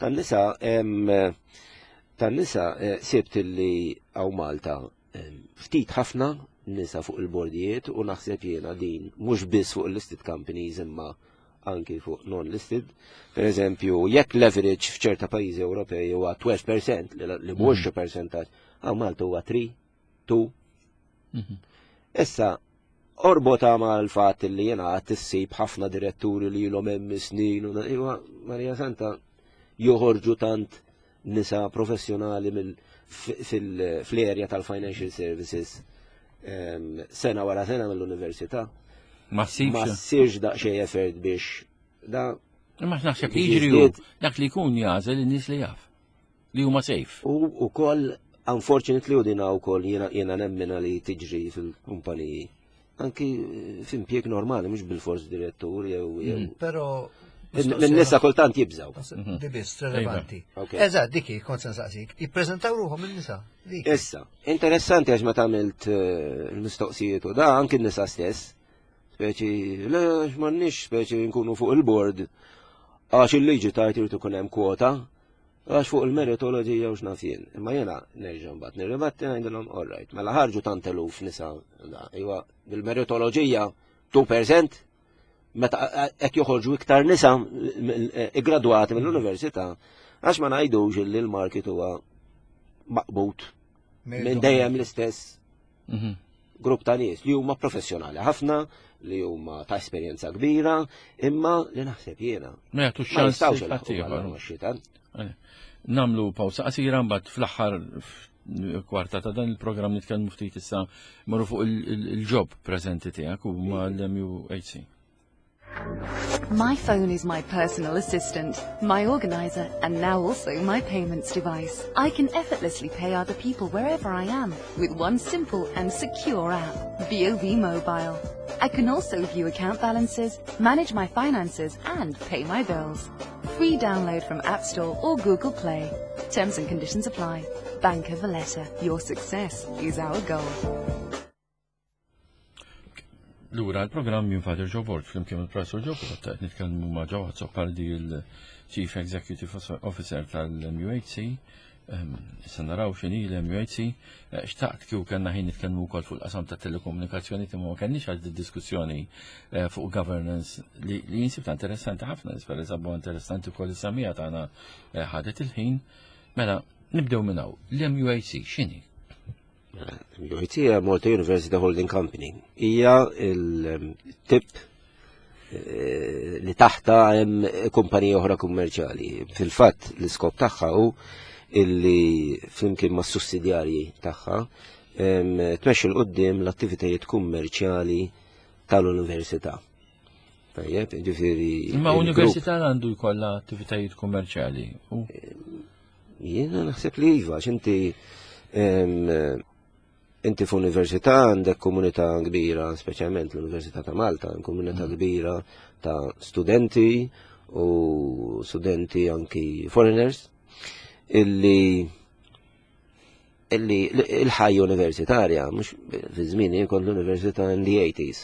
Tan-nisa sibt li għaw Malta ftit ħafna nisa fuq il-bordijiet u naħseb jiena din mhux biss fuq il-listed companies imma anki fuq non-listed. Per eżempju, jekk leverage f'ċerta pajjiżi Ewropej huwa 12% li mhux percentaġġ, għaw Malta huwa 2. Issa orbota ma l-fatt li jiena għad tissib ħafna diretturi li ilhom hemm snin u Marija Santa joħorġu tant nisa professjonali fl-area tal-financial services sena wara sena mill-università. Ma ssirx daqsxejn effort biex da. Ma naħseb li jiġri dak li jkun jażel in-nies li jaf li huma safe. U ukoll unfortunately u dina wkoll jiena nemmena li tiġri fil-kumpaniji. Anki f'impjeg normali mhux bil-fors direttur jew. Però Min-nisa kultant jibżaw. Dibis, relevanti. Eżatt, diki, kont sensaqsik. Jippreżentaw ruħhom min-nisa. Issa, interessanti għax ma tagħmilt il-mistoqsijiet u da anki n-nisa stess. Speċi, lex m'għandniex speċi nkunu fuq il-board għax il-liġi tajt irid ikun hemm kwota għax fuq il-meritoloġija u x'nafjien. Imma jiena nerġa' mbagħad nirribatti ngħidilhom all right, mela ħarġu tant eluf nisa iwa bil-meritoloġija 2%. Meta qed joħorġu iktar nisa igradwati mill-università għax ma ngħidux li l-market huwa maqbut minn dejjem l-istess grupp ta' nies li huma professjonali ħafna, li huma ta' esperjenza kbira, imma li naħseb jiena. Ma jagħtux ċans Namlu pawsa qasira mbagħad fl-aħħar kwarta ta' dan il-programm nitkellmu ftit issa marru fuq il-job preżenti tiegħek u mal-MUHC. My phone is my personal assistant, my organizer, and now also my payments device. I can effortlessly pay other people wherever I am with one simple and secure app, BOV Mobile. I can also view account balances, manage my finances, and pay my bills. Free download from App Store or Google Play. Terms and conditions apply. Bank of Valletta. Your success is our goal. Lura, l-programm minn Father Joe Board, fl-imkien il-Professor Joe Board, ta' nitkellmu ma' ġewwa Zoppaldi il-Chief Executive Officer tal-MUHC, issa naraw x'inhi l-MUHC, xtaqt kieku kellna ħin nitkellmu wkoll fuq il-qasam ta' telekomunikazzjoni imma ma kenniex għal diskussjoni fuq governance li jinsib ta' interessanti ħafna, nisper eżabbu interessanti wkoll is-samija tagħna ħadet il-ħin. Mela, nibdew minn hawn. L-MUHC x'inhi? MUHC hija Malta University Holding Company. Hija il-tip li taħta hemm kumpaniji oħra kummerċjali. Fil-fatt l-iskop tagħha hu illi flimkien ma' sussidjarji tagħha tmexxi l qudiem l-attivitajiet kummerċjali tal-università. Tajjeb, ġifieri. Imma università għandu jkollha attivitajiet kummerċjali. Jiena naħseb li iva, inti f'università għandek komunità kbira, speċjalment l-Università ta' Malta, komunità kbira ta' studenti u studenti anki foreigners illi il-ħajja universitarja, mhux fi żmien kont l-Università in the 80s.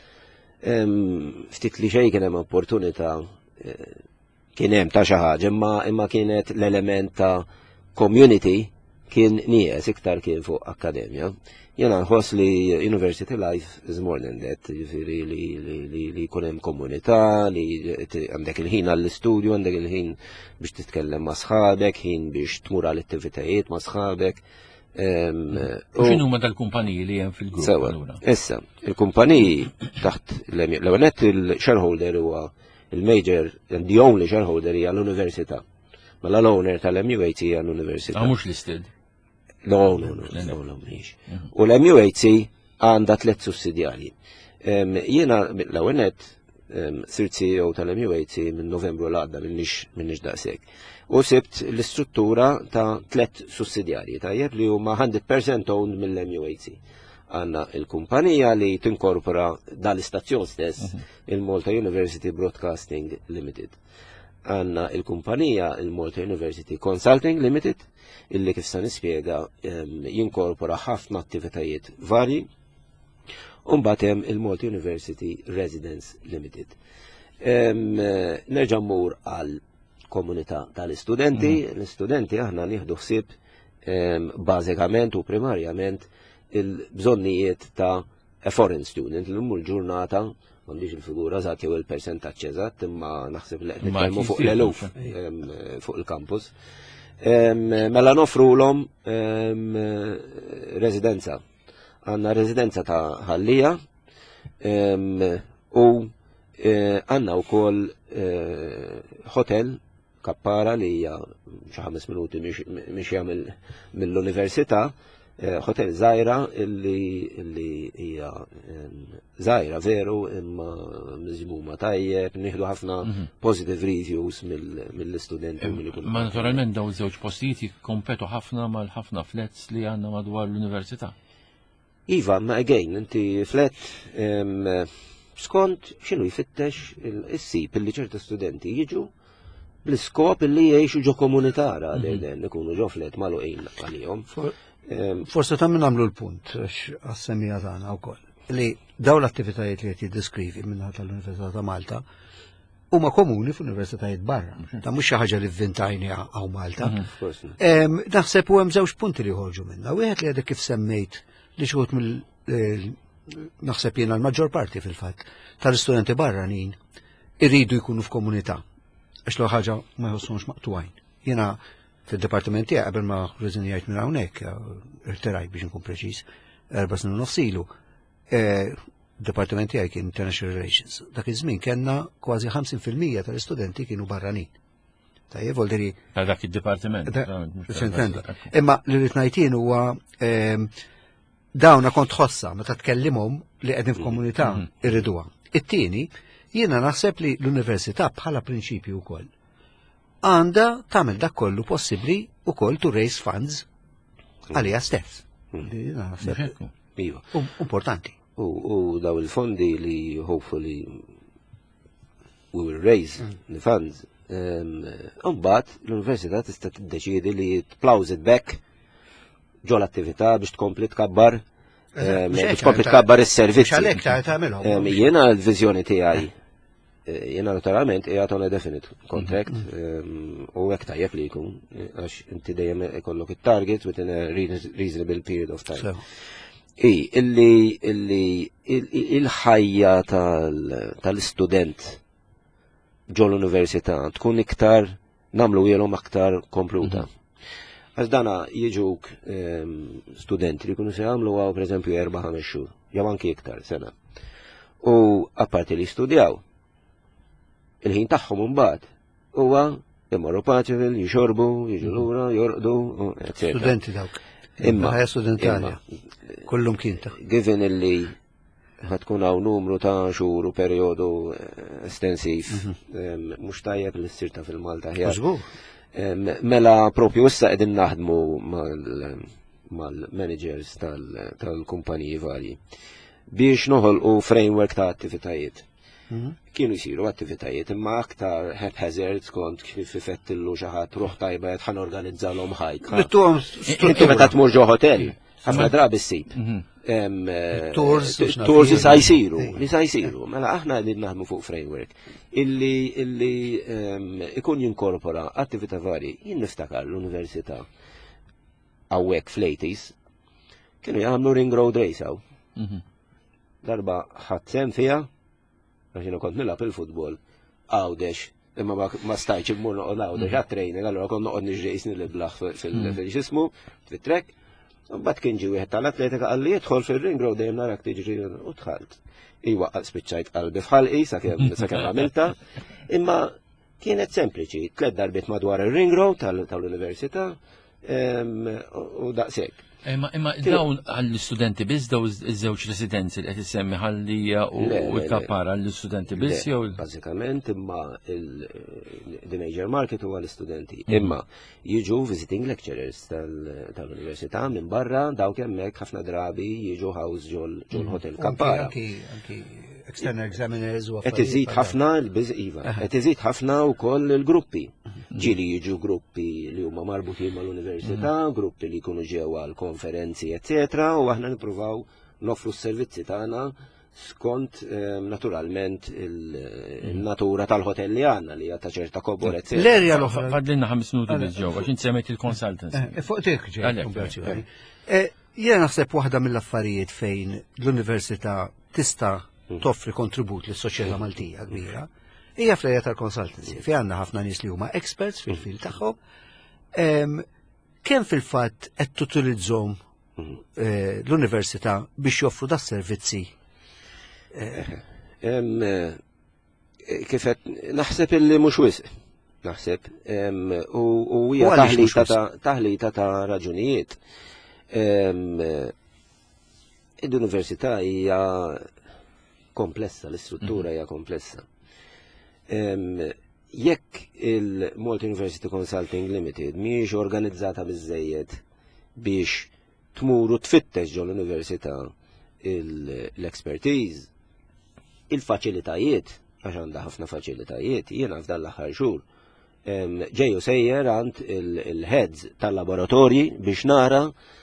Ftit li xejn kien hemm opportunità kien hemm ta' xi ħaġa, imma kienet l-element ta' community kien nieqes iktar kien fuq akkademja. Jena nħoss li university life is more than that, jiġifieri li jkun hemm komunità, li għandek il-ħin għall-istudju, għandek il-ħin biex titkellem ma' sħabek, ħin biex tmur għall-attivitajiet ma' sħabek. X'inhu huma dal-kumpaniji li hemm fil-grupp allura? Issa, il-kumpaniji taħt l-ewwel il-shareholder huwa il-major and the only shareholder hija l-università. Mela l-owner tal-MUHC hija l-università. Mhux listed. No, mhix. U l-MUHC għandha 3 sussidjarji. Jiena l-ewwel sirt CEO tal-MUHC minn Novembru l-għadda minnix daqshekk. U sibt l-istruttura ta' 3 sussidjarji tajjeb li huma 100% owned mill-MUHC. Għanna il-kumpanija li tinkorpora dal-istazzjon stess il-Malta University Broadcasting Limited. Għanna il-kumpanija il-Malta University Consulting Limited illi kif sa nispjega jinkorpora ħafna attivitajiet varji. Umbatem il-Malta University Residence Limited. Nerġa' mmur għal komunità tal-istudenti. L-istudenti aħna nieħdu ħsieb bażikament u primarjament il-bżonnijiet ta' a foreign student li mmur ġurnata m'għandix il-figura żgħat jew il-persentaġġ eżatt imma naħseb li qed nitkellmu fuq l-eluf fuq il-kampus. Mela nofrulhom residenza. Għandna residenza ta' ħallija u għandna wkoll hotel kappara li hija xi 5 minuti mixja mill-università, hotel żgħira illi hija żgħira veru imma miżmuma tajjeb, nieħdu ħafna positive reviews mill-istudenti. Ma naturalment dawn żewġ postijiet jikkompetu ħafna mal-ħafna flats li għandna madwar l-università. Iva, ma again, inti flat skont xinu jfittex il-sip illi ċerta studenti jiġu bl-iskop illi jgħixu ġo komunitara għal-den ikunu ġo flat maluqin għalihom. Forse ta' minn għamlu l-punt għas-semija tagħna wkoll li dawn l-attivitajiet li qed jiddeskrivi minnaħa tal-Università ta' Malta huma komuni f'universitajiet barra. Ta' mhux xi ħaġa li vvintajni għaw Malta. Naħseb u hemm żewġ punti li jħorġu minnha. Wieħed li għadek kif semmejt li xħut naħseb jiena l-maġġor parti fil-fatt tal-istudenti barranin irridu jkunu f'komunità għax l ħaġa ma jħossunx maqtuwajn. Jiena fil-departiment tiegħi qabel ma riżinjajt minn hawnhekk, irterajt biex nkun preċiż, 4 snin u nofsilu. Departiment tiegħi kien International Relations. Dak iż-żmien kellna kważi 50% tal-istudenti kienu barranin. Tajjeb volderi. Dak id-dipartiment. Imma li rrid ngħid huwa dawna kont ħossa meta tkellimhom li qegħdin f'komunità irriduha. It-tieni, jiena naħseb li l-università bħala prinċipju wkoll għandha tagħmel dak kollu possibbli wkoll to raise funds għaliha stess. Importanti. U daw il-fondi li hopefully we will raise the funds. Mbagħad l-università tista' tiddeċiedi li tplawż it back ġo l-attività biex tkompli tkabbar biex tkompli tkabbar is-servizzi. Jiena l-viżjoni tiegħi jiena naturalment qiegħed on a definite contract u hekk tajjeb li jkun għax inti dejjem ikollok it-target within a reasonable period of time. Il-ħajja tal-istudent ġo l-università tkun iktar nagħmlu ilhom aktar kompluta. Għax dana jiġuk studenti li kunu se għamlu għaw per eżempju 4-5 xhur, jew anki iktar sena. U apparti li studjaw, il-ħin tagħhom imbagħad huwa imorru paċevil, jixorbu, jiġu lura, jorqdu, etc. Studenti dawk. Imma ħajja studentali. Kullum kienta. Given illi ħatkun hawn numru ta' xhur u perjodu estensiv, mhux tajjeb li ssirta fil-Malta ħjar. Mela propju issa qegħdin naħdmu mal-managers tal-kumpaniji varji biex noħolqu framework ta' attivitajiet. Kienu jsiru attivitajiet imma aktar haphazard skont kif ifettillu xi ħadd ruħ tajba qed ħanorganizzalhom hike. Inti meta tmur ġo hotel, ħafna drabi ssib. Tours li sa jsiru. Mela aħna qegħdin naħdmu fuq framework illi ikun jinkorpora attività varji. Jien niftakar l-università hawnhekk fl-80s kienu jagħmlu ring road race hawn. Darba ħadd sem fiha għax jiena kont nilgħab il-futbol għawdex imma ma stajtx immur noqgħod għawdex għat-training, allura kont noqgħod niġrejsni l-blaħ fil-ġismu fit-trek. Mbagħad kien ġie wieħed tal-atletika qal li jidħol fir-ring road dejjem narak tiġri u dħalt. Iwaqqaq spiċċajt qalbi fħalqi sakemm għamilta, imma kienet sempliċi, 3 darbiet madwar ir-ring road tal-università u daqshekk. Imma dawn għall-istudenti biss daw iż-żewġ residenzi li qed issemmi ħallija u l-kappara għall-istudenti biss jew bażikament imma the major market huwa l-istudenti. Imma jiġu visiting lecturers tal-università minn barra dawk hemmhekk ħafna drabi jiġu house ġol hotel kappara. Anki external examiners u qed iżid ħafna l-biżqiva, qed iżid ħafna wkoll il-gruppi. Ġieli jiġu gruppi li huma marbutin mal-università, gruppi li jkunu ġew għal konferenzi, eccetera, u aħna nippruvaw nofru s-servizzi tagħna skont naturalment il-natura tal-hotel li għandna li hija ta' ċerta kobor, eccetera. L-erja l-oħra. Fadlilna 5 minuti biż-ġew għax inti semmejt il-consultancy. Fuq dik ġej. Jiena naħseb waħda mill-affarijiet fejn l-università tista' toffri kontribut lis-soċjetà Maltija kbira hija fl-area tal-consultancy. Fi għandna ħafna nies li huma experts fil-fil tagħhom. Kemm fil-fatt qed tutilizzhom l-università biex joffru da servizzi? Kif qed naħseb illi mhux wisq. Naħseb u hija taħlita ta' raġunijiet. L-università hija komplessa, l-istruttura hija komplessa. Jekk il-Malta University Consulting Limited mhijiex organizzata biżżejjed biex tmuru tfittex ġol l-università l-expertise, il-faċilitajiet, għax għandha ħafna faċilitajiet, jiena f'dan l-aħħar xhur ġejju sejjer għand il-heads tal-laboratorji biex nara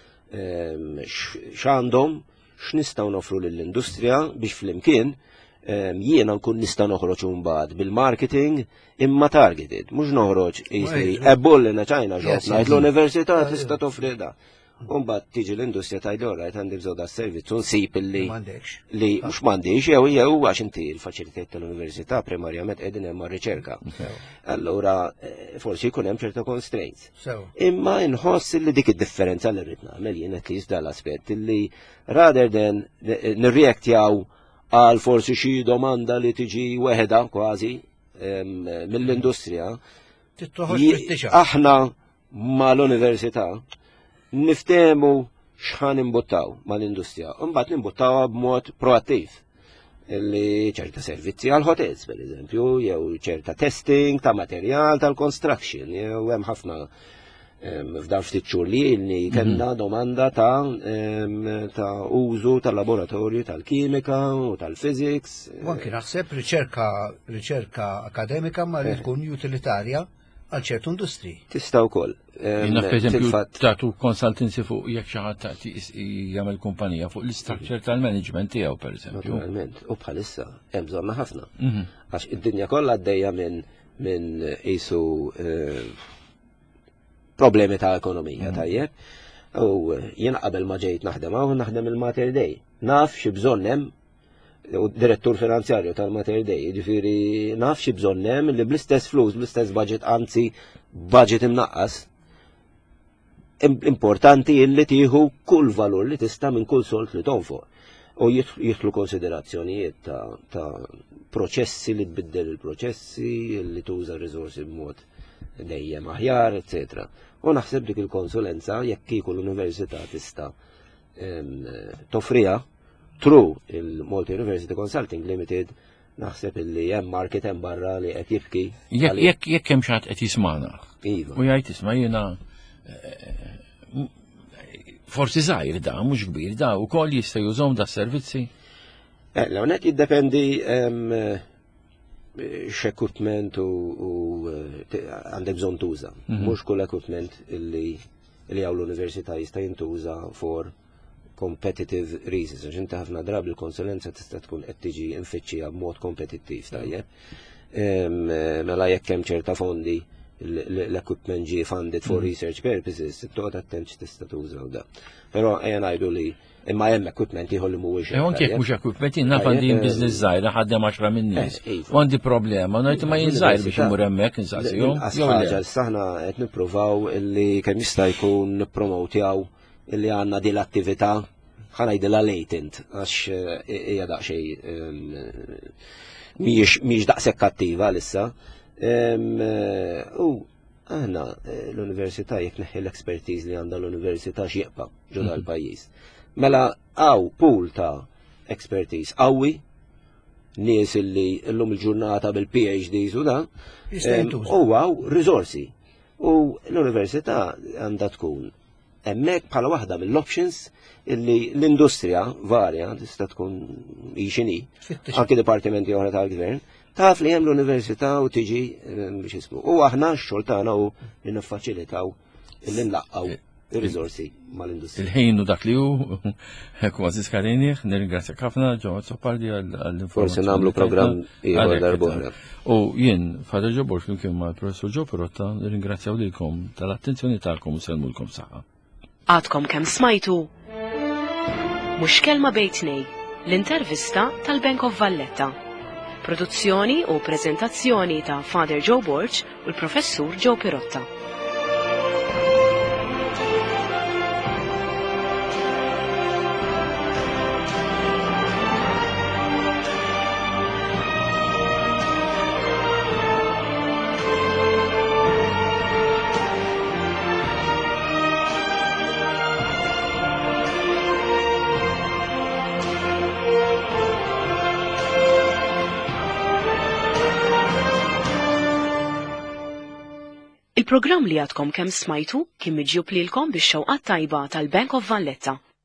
x'għandhom x'nistgħu nofru lill-industrija biex flimkien jiena nkun nista' noħroġ mbagħad bil-marketing imma targeted, mhux noħroġ jisri ebullina ċajna ġobna l-università tista' toffri da. U mbagħad tiġi l-industrija tgħid orajt għandi bżgħu da servizz u nsib li mhux m'għandix jew għax inti l-faċilitajiet tal-università primarjament qegħdin hemm riċerka. Allura forsi jkun hemm ċerta constraints. Imma inħoss li dik id-differenza li rrid nagħmel jien qed li dal-aspett illi rather than nirreaktjaw għal forsi xi domanda li tiġi weħeda kważi mill-industrija. Aħna mal-università niftehmu x'ħan imbuttaw mal-industrija. Imbagħad nimbuttawha b'mod proattiv. Illi ċerta servizzi għal hotels, per eżempju, jew ċerta testing ta' materjal tal-construction, jew hemm ħafna f'dan ftit xhur li kellna domanda ta' użu tal-laboratorju tal-kimika u tal-physics. U anki naħseb riċerka akademika ma li tkun utilitarja għal ċertu industri. Tista' wkoll. Jiena pereżempju tagħtu consultancy fuq jekk xi ħadd jagħmel kumpanija fuq l-istructure tal-management tiegħu pereżempju. Naturalment, u bħalissa hemm bżonna ħafna. Għax id-dinja kollha għaddejja minn qisu problemi ta' ekonomija tajjeb. U jiena qabel ma ġejt naħdem il-Mater Dei. Naf xi bżonn hemm u direttur finanzjarju tal-Mater Dei, ġifieri naf xi bżonn hemm li bl-istess flus, bl-istess budget, anzi budget imnaqqas. Importanti illi tieħu kull valur li tista' minn kull solt li tonfoq. U jidħlu konsiderazzjonijiet ta' proċessi li tbiddel il-proċessi, li tuża r-riżorsi b'mod dejjem aħjar, eccetera. U naħseb dik il-konsulenza jekk kieku l-università tista' toffriha through il-Malta University Consulting Limited, naħseb illi hemm market hemm barra li qed jibki. Jekk hemm xi ħadd qed jismana. U jgħid isma' jiena forsi żgħir da, mhux kbir, da wkoll jista' jużhom da servizzi. L-hawnhekk jiddependi x'equipment u għandek bżonn tuża. Mhux kull equipment li hawn l-università jista' jintuża for competitive reasons. Għax inti ħafna drabi l-konsulenza tista' tkun qed tiġi infittxija b'mod kompetittiv tajjeb. Mela jekk hemm ċerta fondi l-equipment ġie funded for research purposes, toqgħod attent x'tista' tuża da. Però ejja ngħidu li imma hemm equipment ieħor li mhuwiex. Anke jekk mhux equipment naf għandi business żgħira ħaddem 10 min nies. U għandi problema, ngħid ma jinżgħir biex imur hemmhekk insaqsihom. Ħaġa saħna qed nippruvaw illi kemm jista' jkun nippromowtjaw illi għandna din l-attività ħanajdilha latent għax hija daqsxejn mhijiex daqshekk attiva issa. U aħna l-Università jekk neħi l-expertise li għandha l-Università xieqpa ġodha l-pajjiż. Mela għaw pool ta' expertise qawwi, nies illi llum il-ġurnata bil-PhDs u da, u għaw risorsi. U l-Università għandha tkun hemmhekk bħala waħda mill-options illi l-industrija varja tista' tkun ixini, anke dipartimenti oħra tal-gvern, taf li hemm l-Università u tiġi biex ismu. U aħna x-xogħol tagħna u li niffaċilitaw illi nlaqqaw ir-riżorsi mal-industrija. Il-ħin u dak li hu kważi skarenih, nirringrazzjak ħafna ġo Zoppardi għall-informazzjoni. Forsi nagħmlu programm ieħor darb'oħra. U jien, Father Joe Borch flimkien mal-Professur Joe Pirotta, nirringrazzjaw lilkom tal-attenzjoni tagħkom u sellmulkom saħħa. Għadkom kemm smajtu mhux kelma bejn tnejn, l-intervista tal-Bank of Valletta. Produzzjoni u preżentazzjoni ta' Father Joe Borch u l-Professur Joe Pirotta. Il-programm li għadkom kemm smajtu kien miġjub lilkom bix-xewqat tajba tal-Bank of Valletta.